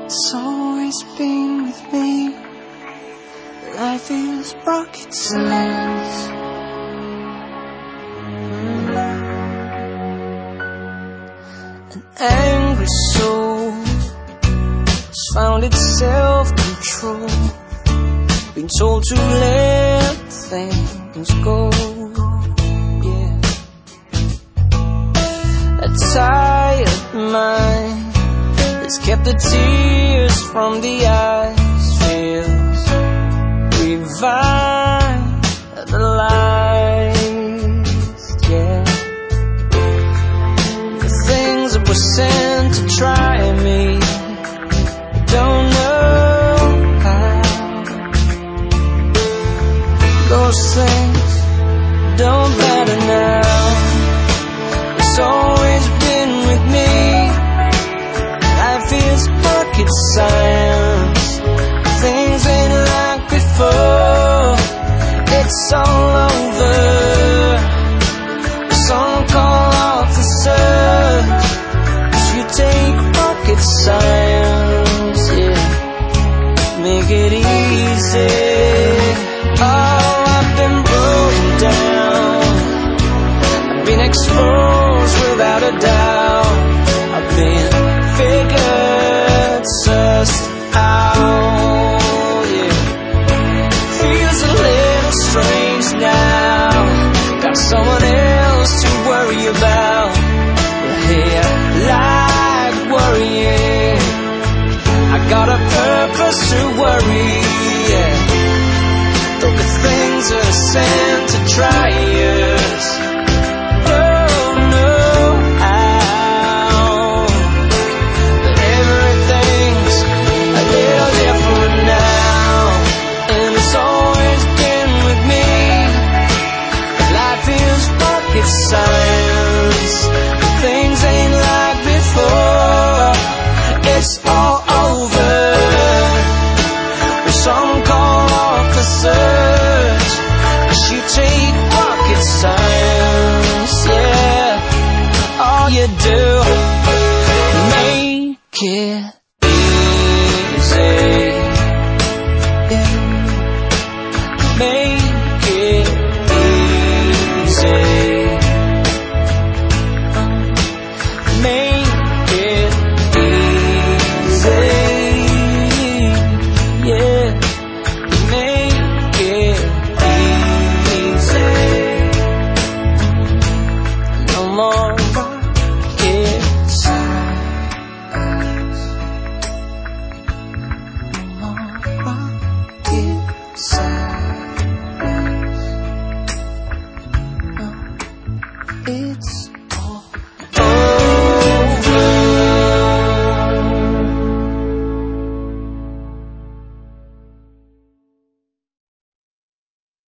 It's always been with me. Life is rocket science. An angry soul has found its self-control, been told to let things go. Yeah. A tired mind has kept the tears from the eyes, feels revitalized. Yeah. The things that were sent to try me, don't know how. Those things don't matter now. It's always been with me. Life is rocket science. Things ain't like before. It's all over. Some call off the search. You take rocket science, yeah, make it easy. Oh, I've been broken down, I've been exposed without a doubt. I've been figured, sussed out, yeah. Feels a little strange now, got someone else to worry about. Hey, I like worrying, I got a purpose to worry, yeah. Though the things are sent to try us, don't know how. But everything's a little different now, and it's always been with me. Life is rocket science. Things ain't like before. It's all over. Some call off the search. You take rocket science, yeah. All you do, make it easy, yeah. Make it easy. Make it easy, yeah. Make it easy. No more rocket science. No more rocket science. No, it's